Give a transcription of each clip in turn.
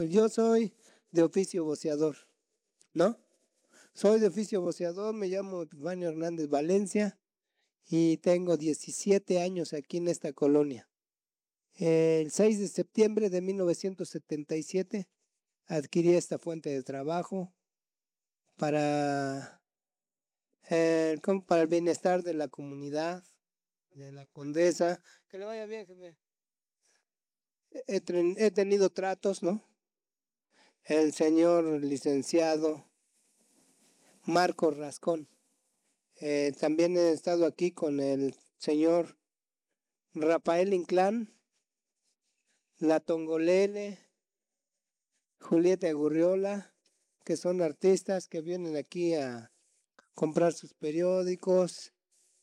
Yo soy de oficio voceador, ¿no? Soy de oficio voceador, me llamo Epifanio Hernández Valencia y tengo 17 años aquí en esta colonia. El 6 de septiembre de 1977 adquirí esta fuente de trabajo para, para el bienestar de la comunidad, de la Condesa. Que le vaya bien, jefe. He tenido tratos, ¿no? El señor licenciado Marco Rascón. También he estado aquí con el señor Rafael Inclán, La Tongolele, Julieta Gurriola, que son artistas que vienen aquí a comprar sus periódicos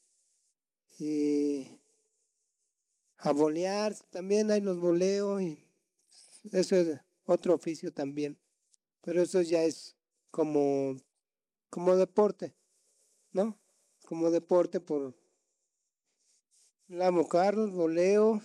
y a bolear. También hay los boleos y eso es otro oficio también. Pero eso ya es como deporte, ¿no? Como deporte por lavo carros, voleo.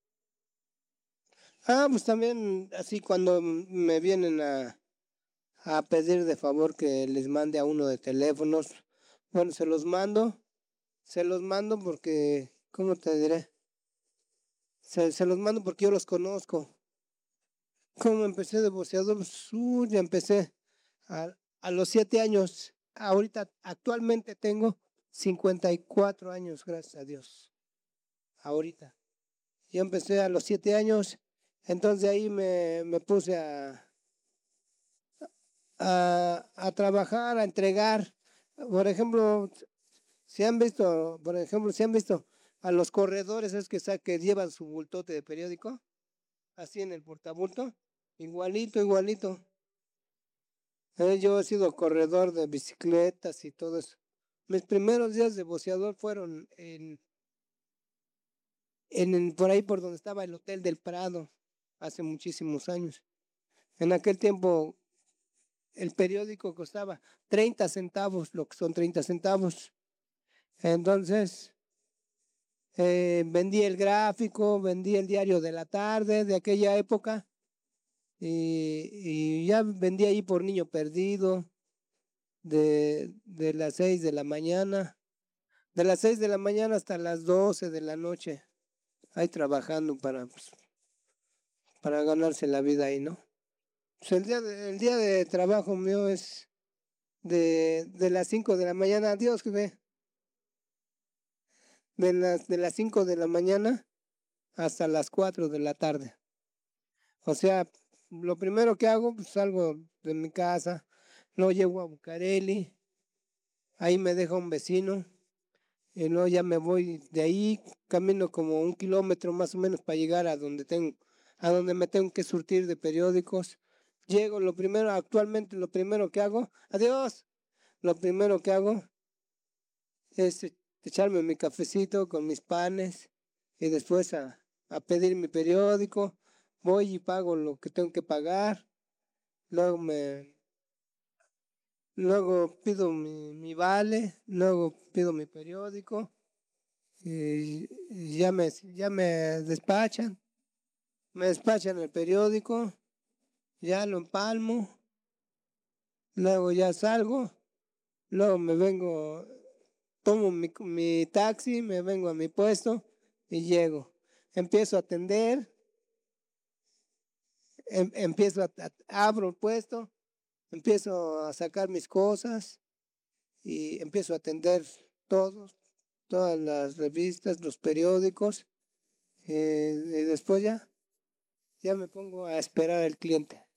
Pues también así cuando me vienen a pedir de favor que les mande a uno de teléfonos, bueno, se los mando porque, ¿cómo te diré? Se los mando porque yo los conozco. ¿Cómo empecé de boxeador? Pues, ya empecé a los 7 años. Ahorita, actualmente tengo 54 años, gracias a Dios. Ahorita. Yo empecé a los 7 años, entonces de ahí me puse a trabajar, a entregar. Por ejemplo, si han visto a los corredores es que llevan su bultote de periódico, así en el portabulto, igualito, igualito. Yo he sido corredor de bicicletas y todo eso. Mis primeros días de boxeador fueron por ahí por donde estaba el Hotel del Prado, hace muchísimos años. En aquel tiempo el periódico costaba 30 centavos, lo que son 30 centavos. Entonces, vendí el gráfico, vendí el diario de la tarde de aquella época y ya vendí ahí por Niño Perdido de las 6 de la mañana, de las 6 de la mañana hasta las 12 de la noche, ahí trabajando para ganarse la vida ahí, ¿no? Pues el día de trabajo mío es de las 5 de la mañana, adiós, jefe, de las 5 de la mañana hasta las 4 de la tarde. O sea, lo primero que hago, pues salgo de mi casa, luego llego a Bucareli, ahí me deja un vecino, y luego ya me voy de ahí, camino como 1 kilómetro más o menos para llegar a donde me tengo que surtir de periódicos. Llego, actualmente lo primero que hago, adiós, lo primero que hago es echarme mi cafecito con mis panes y después a pedir mi periódico. Voy y pago lo que tengo que pagar. Luego pido mi vale, luego pido mi periódico y ya me despachan. Me despachan el periódico, ya lo empalmo, luego ya salgo, luego me vengo, tomo mi taxi, me vengo a mi puesto y llego. Empiezo a atender, abro el puesto, empiezo a sacar mis cosas y empiezo a atender todas las revistas, los periódicos, y después ya me pongo a esperar al cliente.